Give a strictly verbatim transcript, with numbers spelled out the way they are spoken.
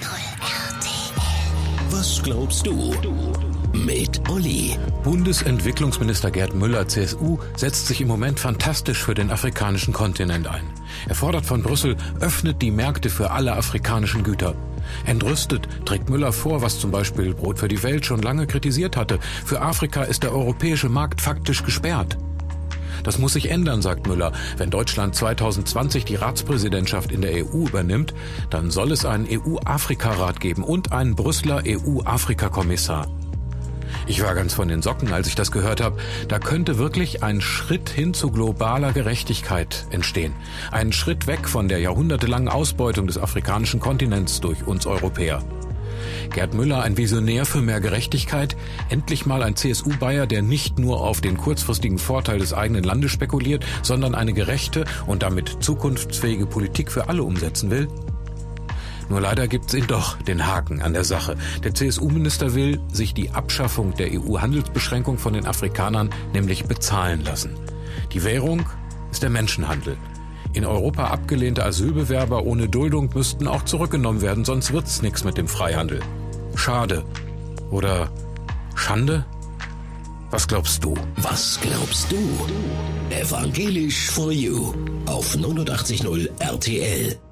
R T L. Was glaubst du? Mit Olli. Bundesentwicklungsminister Gerd Müller, C S U, setzt sich im Moment fantastisch für den afrikanischen Kontinent ein. Er fordert von Brüssel, öffnet die Märkte für alle afrikanischen Güter. Entrüstet trägt Müller vor, was zum Beispiel Brot für die Welt schon lange kritisiert hatte. Für Afrika ist der europäische Markt faktisch gesperrt. Das muss sich ändern, sagt Müller. Wenn Deutschland zwanzig zwanzig die Ratspräsidentschaft in der E U übernimmt, dann soll es einen E U-Afrika-Rat geben und einen Brüsseler E U-Afrika-Kommissar. Ich war ganz von den Socken, als ich das gehört habe. Da könnte wirklich ein Schritt hin zu globaler Gerechtigkeit entstehen. Ein Schritt weg von der jahrhundertelangen Ausbeutung des afrikanischen Kontinents durch uns Europäer. Gerd Müller, ein Visionär für mehr Gerechtigkeit, endlich mal ein C S U-Bayer, der nicht nur auf den kurzfristigen Vorteil des eigenen Landes spekuliert, sondern eine gerechte und damit zukunftsfähige Politik für alle umsetzen will? Nur leider gibt's ihn doch, den Haken an der Sache. Der C S U-Minister will sich die Abschaffung der E U-Handelsbeschränkung von den Afrikanern nämlich bezahlen lassen. Die Währung ist der Menschenhandel. In Europa abgelehnte Asylbewerber ohne Duldung müssten auch zurückgenommen werden, sonst wird's nichts mit dem Freihandel. Schade. Oder Schande? Was glaubst du? Was glaubst du? Evangelisch for You auf neunundachtzig Komma null R T L.